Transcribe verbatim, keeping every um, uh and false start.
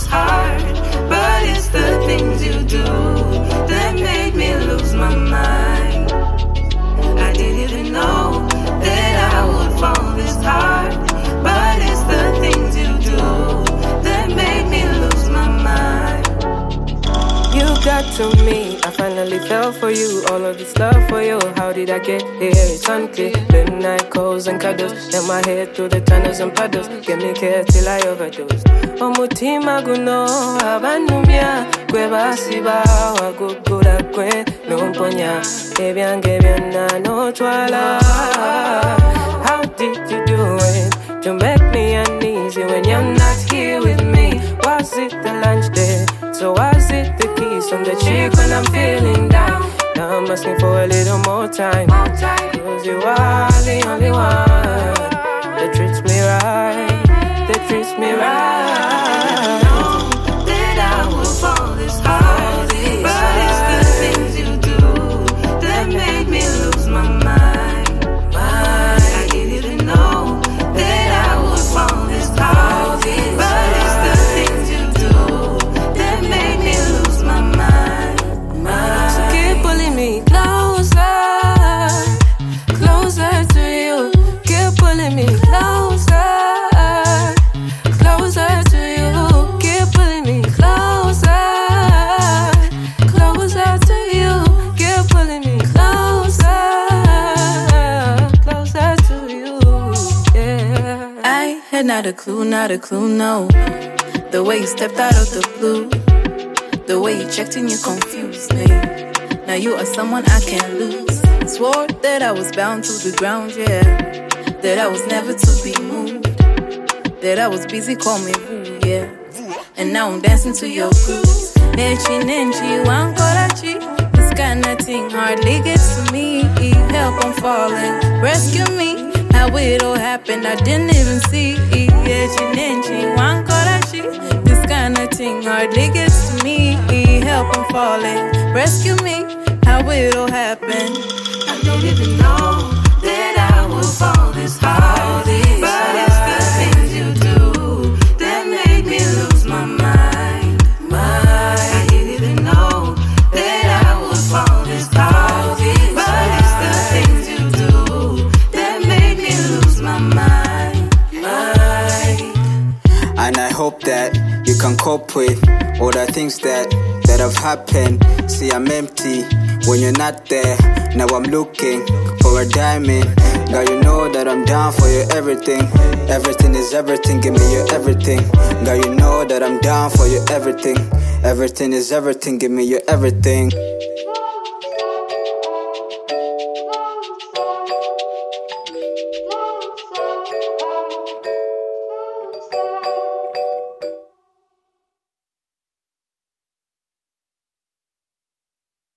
heart, but it's the things you do that make me lose my mind. I didn't even know that I would fall this hard, but it's the things you do that make me lose my mind. You got to me, I finally fell for you. All of this love for you, how did I get here? It's unclear. Midnight calls and cuddles, in my head through the tunnels and puddles. Give me care till I overdose. Omutima guno abanumya gwe basiba wagugula gwe nomponya ebyange byonna notwala. How did you do it to make me uneasy when you're not here with me? Was it the lunch day? So was it the kiss on the cheek when I'm feeling down? Now I'm asking for a little more time, cause you are the only one that treats me right, that treats me right. That I will fall this hard, but it's the things you do that make me lose my mind. I didn't even know that I would fall this hard, but it's the things you do that make me lose my mind. So keep pulling me closer, closer to you. Keep pulling me closer, closer to you. Keep pulling me closer, closer to you. Keep pulling me closer, closer to you. Yeah. I had not a clue, not a clue, no. The way you stepped out of the blue, the way you checked in, you confused me. Now you are someone I can't lose. Swore that I was bound to the ground, yeah. That I was never to be moved. That I was busy, call me woo, yeah. And now I'm dancing to your grooves. Nechi, Nenchi, Wankorachi. This kind of thing hardly gets to me. Help, I'm falling, rescue me. How it all happened, I didn't even see. Nechi, Nenchi, Wankorachi. This kind of thing hardly gets to me. Help, I'm falling, rescue me. How it all happened. I don't even know that I will fall this hard, but it's the things you do that make me lose my mind. I didn't even know that I would fall this hard, but it's the things you do that make me lose my mind. And I hope that you can cope with all the things that that have happened. See, I'm empty when you're not there. Now I'm looking for a diamond. Now you know that I'm down for your everything. Everything is everything, give me your everything. Now you know that I'm down for your everything. Everything is everything, give me your everything.